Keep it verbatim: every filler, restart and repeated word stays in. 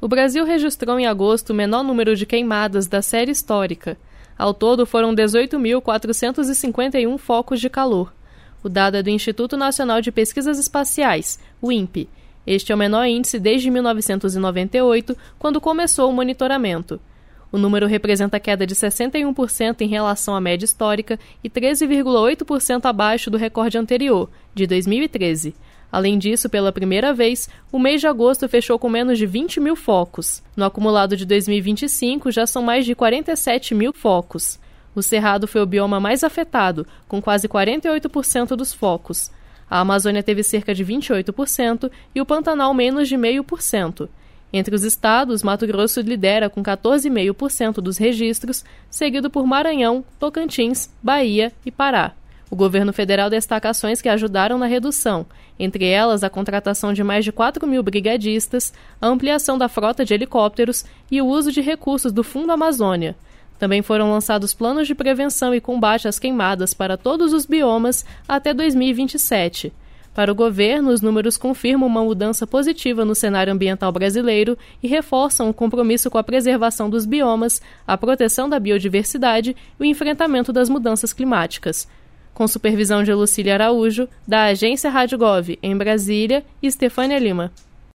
O Brasil registrou em agosto o menor número de queimadas da série histórica. Ao todo, foram dezoito mil quatrocentos e cinquenta e um focos de calor. O dado é do Instituto Nacional de Pesquisas Espaciais, o INPE. Este é o menor índice desde mil novecentos e noventa e oito, quando começou o monitoramento. O número representa queda de sessenta e um por cento em relação à média histórica e treze vírgula oito por cento abaixo do recorde anterior, de dois mil e treze. Além disso, pela primeira vez, o mês de agosto fechou com menos de vinte mil focos. No acumulado de dois mil e vinte e cinco, já são mais de quarenta e sete mil focos. O Cerrado foi o bioma mais afetado, com quase quarenta e oito por cento dos focos. A Amazônia teve cerca de vinte e oito por cento e o Pantanal menos de zero vírgula cinco por cento. Entre os estados, Mato Grosso lidera com quatorze vírgula cinco por cento dos registros, seguido por Maranhão, Tocantins, Bahia e Pará. O governo federal destaca ações que ajudaram na redução, entre elas a contratação de mais de quatro mil brigadistas, a ampliação da frota de helicópteros e o uso de recursos do Fundo Amazônia. Também foram lançados planos de prevenção e combate às queimadas para todos os biomas até dois mil e vinte e sete. Para o governo, os números confirmam uma mudança positiva no cenário ambiental brasileiro e reforçam o compromisso com a preservação dos biomas, a proteção da biodiversidade e o enfrentamento das mudanças climáticas. Com supervisão de Lucília Araújo, da Agência Rádio Gov, em Brasília, e Estefânia Lima.